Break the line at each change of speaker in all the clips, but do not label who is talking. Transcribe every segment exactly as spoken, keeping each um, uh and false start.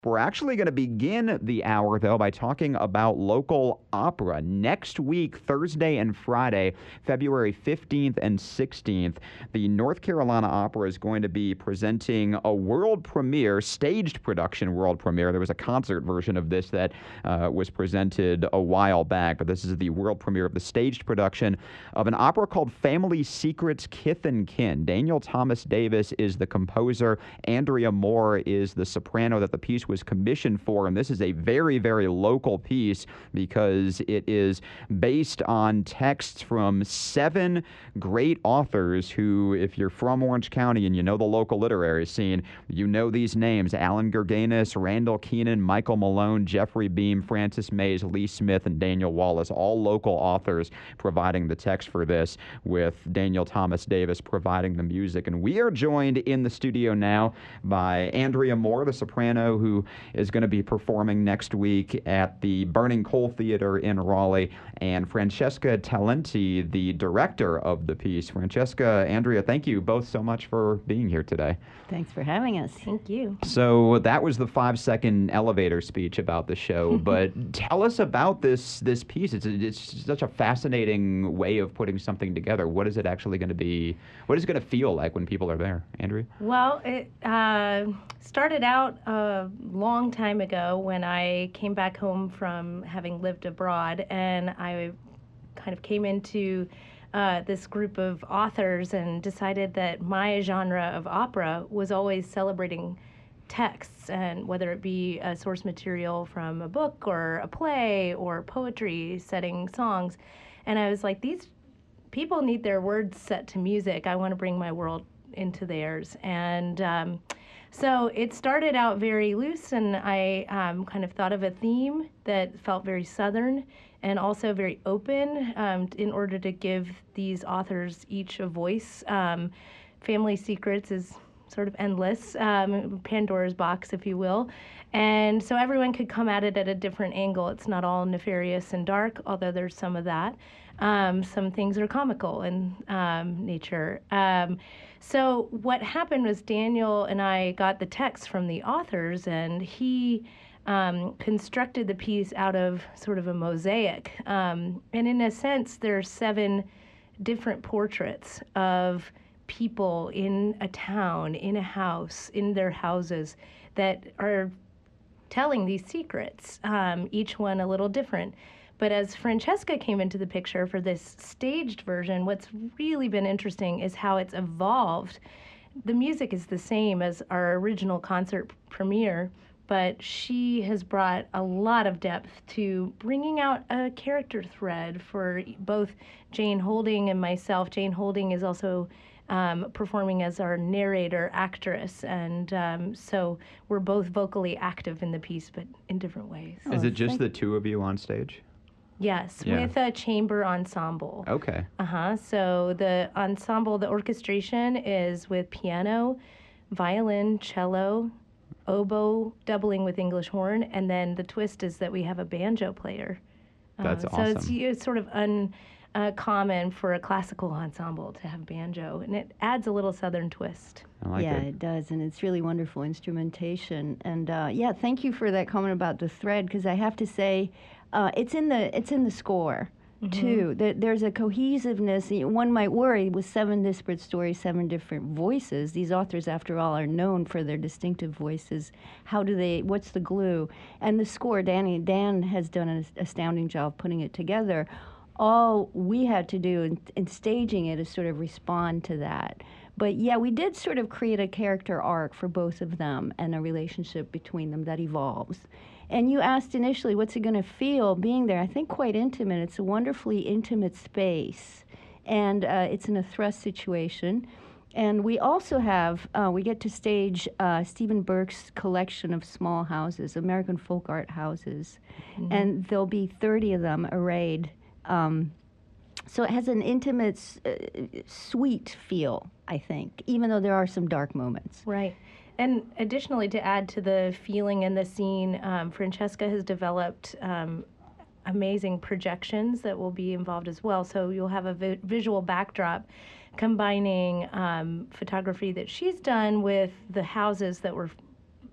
We're actually going to begin the hour, though, by talking about local opera. Next week, Thursday and Friday, February fifteenth and sixteenth, the North Carolina Opera is going to be presenting a world premiere, staged production world premiere. There was a concert version of this that uh, was presented a while back, but this is the world premiere of the staged production of an opera called Family Secrets, Kith and Kin. Daniel Thomas Davis is the composer. Andrea Moore is the soprano that the piece was commissioned for, and this is a very, very local piece because it is based on texts from seven great authors who, if you're from Orange County and you know the local literary scene, you know these names: Alan Gurganus, Randall Keenan, Michael Malone, Jeffrey Beam, Francis Mays, Lee Smith, and Daniel Wallace, all local authors providing the text for this, with Daniel Thomas Davis providing the music. And we are joined in the studio now by Andrea Moore, the soprano, who is going to be performing next week at the Burning Coal Theater in Raleigh, and Francesca Talenti, the director of the piece. Francesca, Andrea, thank you both so much for being here today.
Thanks for having us.
Thank you.
So that was the five-second elevator speech about the show, but tell us about this this piece. It's, it's such a fascinating way of putting something together. What is it actually going to be? What is it going to feel like when people are there, Andrea?
Well, it uh, started out a long time ago when I came back home from having lived abroad, and I kind of came into uh, this group of authors and decided that my genre of opera was always celebrating texts, and whether it be a source material from a book or a play or poetry setting songs. And I was like, these people need their words set to music. I want to bring my world into theirs. And um, so it started out very loose, and I um, kind of thought of a theme that felt very Southern and also very open um, in order to give these authors each a voice. Um, Family Secrets is sort of endless, um, Pandora's box, if you will. And so everyone could come at it at a different angle. It's not all nefarious and dark, although there's some of that. Um, some things are comical in um, nature. Um, so what happened was Daniel and I got the text from the authors, and he um, constructed the piece out of sort of a mosaic. Um, and in a sense, there's seven different portraits of people in a town, in a house, in their houses, that are telling these secrets, um, each one a little different. But as Francesca came into the picture for this staged version, what's really been interesting is how it's evolved. The music is the same as our original concert premiere, but she has brought a lot of depth to bringing out a character thread for both Jane Holding and myself. Jane Holding is also Um, performing as our narrator actress, and um, so we're both vocally active in the piece, but in different ways.
Is it just the two of you on stage?
Yes,
Yeah.
with a chamber ensemble.
Okay.
Uh-huh. So the ensemble, the orchestration is with piano, violin, cello, oboe, doubling with English horn, and then the twist is that we have a banjo player.
That's
Um,
awesome.
So it's, it's sort of un... Uh, common for a classical ensemble to have banjo, and it adds a little Southern twist.
I like
yeah,
it.
it does, and it's really wonderful instrumentation. And uh, yeah, thank you for that comment about the thread, because I have to say, uh, it's in the it's in the score too. There, there's a cohesiveness. One might worry with seven disparate stories, seven different voices. These authors, after all, are known for their distinctive voices. How do they? What's the glue? And the score, Danny Dan has done an astounding job putting it together. All we had to do in, in staging it is sort of respond to that. But yeah, we did sort of create a character arc for both of them and a relationship between them that evolves. And you asked initially, what's it going to feel being there? I think quite intimate. It's a wonderfully intimate space. And uh, it's in a thrust situation. And we also have, uh, we get to stage uh, Stephen Burke's collection of small houses, American folk art houses. Mm-hmm. And there'll be thirty of them arrayed. Um, so it has an intimate, uh, sweet feel, I think, even though there are some dark moments.
Right. And additionally, to add to the feeling in the scene, um, Francesca has developed um, amazing projections that will be involved as well. So you'll have a vi- visual backdrop combining um, photography that she's done with the houses that were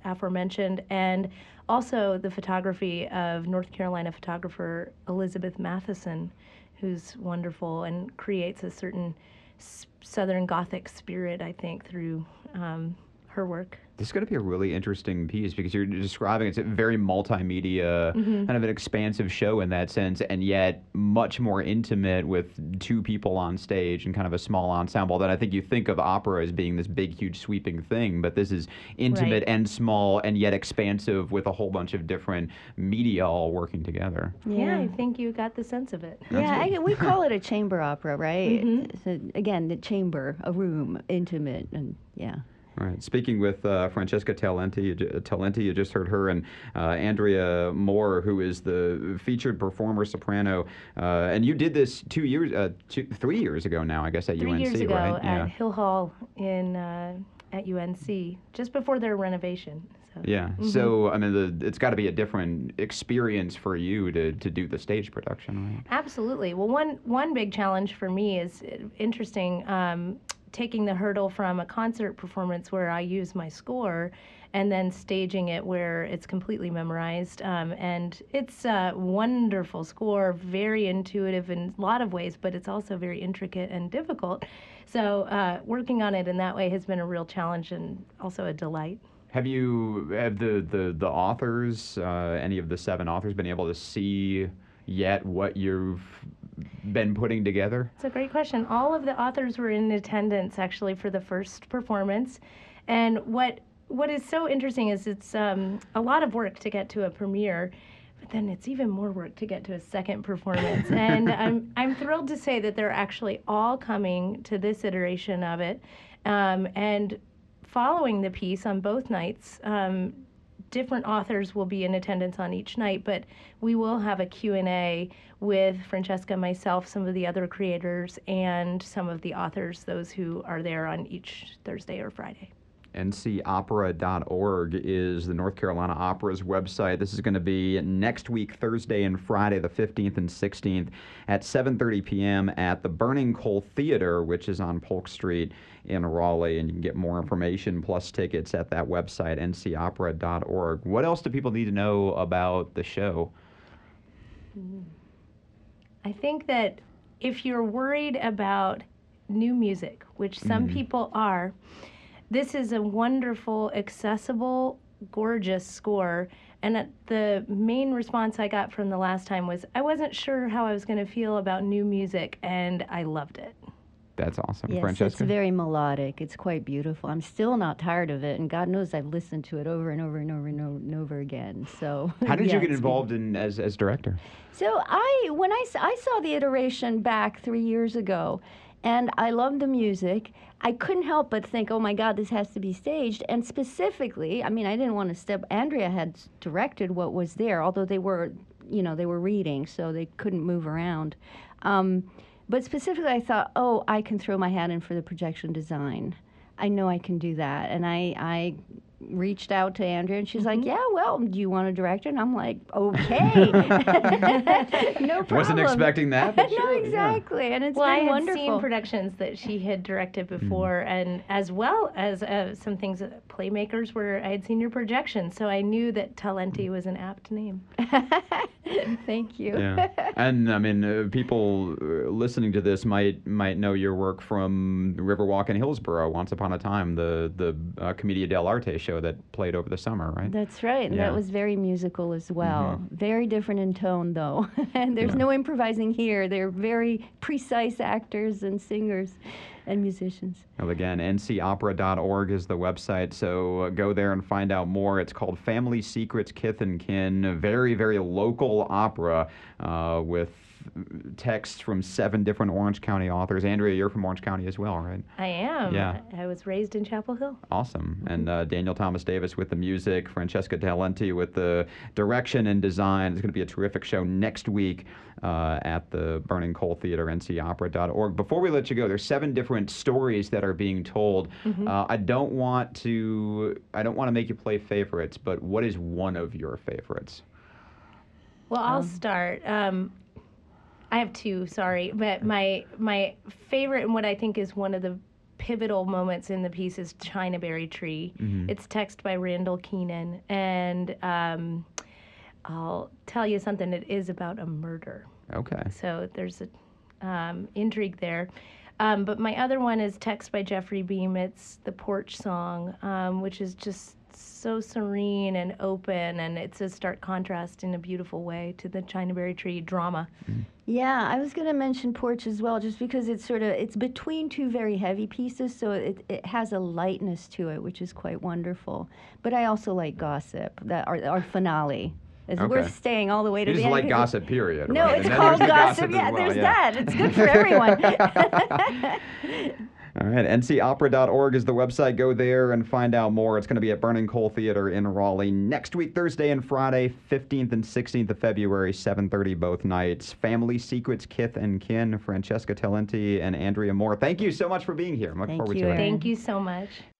aforementioned, and also the photography of North Carolina photographer Elizabeth Matheson, who's wonderful and creates a certain s- Southern Gothic spirit, I think, through um, her work.
This is going to be a really interesting piece because you're describing it's a very multimedia,
Mm-hmm.
kind of an expansive show in that sense, and yet much more intimate with two people on stage and kind of a small ensemble. That I think you think of opera as being this big, huge, sweeping thing, but this is intimate
Right.
and small and yet expansive with a whole bunch of different media all working together.
Yeah, I think you got the sense of it.
That's
Yeah,
good.
I, we call it a chamber opera, right?
Mhm.
So again, the chamber, a room, intimate, and yeah.
All right. Speaking with uh, Francesca Talenti, you, ju- Talenti, you just heard her, and uh, Andrea Moore, who is the featured performer soprano, uh, and you did this two years, uh, two, three years ago now, I guess, at
Three
U N C,
years ago
right?
at
Yeah.
Hill Hall in uh, at U N C, just before their renovation. So.
Yeah. So I mean, the, it's got to be a different experience for you to, to do the stage production, right?
Absolutely. Well, one one big challenge for me is uh, interesting. Um, taking the hurdle from a concert performance where I use my score and then staging it where it's completely memorized. Um, and it's a wonderful score, very intuitive in a lot of ways, but it's also very intricate and difficult. So uh, working on it in that way has been a real challenge and also a delight.
Have you, have the, the, the authors, uh, any of the seven authors, been able to see yet what you've been putting together?
It's a great question. All of the authors were in attendance actually for the first performance, and what what is so interesting is it's um, a lot of work to get to a premiere, but then it's even more work to get to a second performance. And I'm I'm thrilled to say that they're actually all coming to this iteration of it, um, and following the piece on both nights. Um, different authors will be in attendance on each night, but we will have a Q and A with Francesca, myself, some of the other creators, and some of the authors, those who are there on each Thursday or Friday.
N C opera dot org is the North Carolina Opera's website. This is going to be next week, Thursday and Friday, the fifteenth and sixteenth, at seven thirty p.m. at the Burning Coal Theater, which is on Polk Street in Raleigh. And you can get more information plus tickets at that website, N C opera dot org. What else do people need to know about the show?
I think that if you're worried about new music, which some
Mhm.
people are, this is a wonderful, accessible, gorgeous score. And uh, the main response I got from the last time was I wasn't sure how I was going to feel about new music, and I loved it.
That's awesome.
Yes,
Francesca?
it's very melodic. It's quite beautiful. I'm still not tired of it, and God knows I've listened to it over and over and over and over, and over again. So
How did
yeah,
you get
it's
involved in as, as director?
So I, when I, s- I saw the iteration back three years ago, and I loved the music. I couldn't help but think, oh my God, this has to be staged. And specifically, I mean, I didn't want to step. Andrea had s- directed what was there, although they were, you know, they were reading, so they couldn't move around. Um, but specifically, I thought, oh, I can throw my hat in for the projection design. I know I can do that, and I, I reached out to Andrea, and she's like, "Yeah, well, do you want to direct it?" And I'm like, "Okay, no problem."
Wasn't expecting that, but
no,
sure, yeah.
exactly, and it's
Well, I
been
had
wonderful.
seen productions that she had directed before, and as well as uh, some things that playmakers where I had seen your projections, so I knew that Talenti was an apt name.
Thank you.
Yeah, and I mean, uh, people uh, listening to this might might know your work from Riverwalk in Hillsborough, Once Upon a Time, the the uh, Commedia dell'arte show that played over the summer, right?
That's right, and
Yeah.
that was very musical as well. Very different in tone, though. And there's
Yeah.
no improvising here. They're very precise actors and singers and musicians.
Well, again, N C opera dot org is the website, so uh, go there and find out more. It's called Family Secrets, Kith and Kin, a very, very local opera uh, with texts from seven different Orange County authors. Andrea, you're from Orange County as well, right?
I am.
Yeah.
I, I was raised in Chapel Hill.
Awesome. And uh, Daniel Thomas Davis with the music, Francesca Talenti with the direction and design. It's going to be a terrific show next week uh, at the Burning Coal Theater, N C opera dot org. Before we let you go, there's seven different stories that are being told. Uh, I don't want to I don't want to make you play favorites, but what is one of your favorites?
Well, I'll start. Um, I have two, sorry, but my my favorite and what I think is one of the pivotal moments in the piece is Chinaberry Tree.
Mhm.
It's text by Randall Keenan, and um, I'll tell you something. It is about a murder,
Okay.
so there's a um, intrigue there. Um, but my other one is text by Jeffrey Beam. It's the Porch Song, um, which is just so serene and open, and it's a stark contrast in a beautiful way to the Chinaberry Tree drama.
Yeah, I was going to mention Porch as well, just because it's sort of it's between two very heavy pieces, so it it has a lightness to it, which is quite wonderful. But I also like Gossip, that our, our finale. As we're
Okay.
staying all the way to
You
the
just
end.
like
'cause-
gossip, period.
No,
right?
it's
And then
called
there's the
Gossip.
as
Yeah,
well,
there's
yeah.
that. It's good for everyone.
All right, N C opera dot org is the website. Go there and find out more. It's going to be at Burning Coal Theater in Raleigh next week, Thursday and Friday, fifteenth and sixteenth of February, seven thirty both nights. Family Secrets, Kith and Kin, Francesca Talenti and Andrea Moore. Thank you so much for being here. I'm looking
Thank
forward
you,
to it.
Erin.
Thank you so much.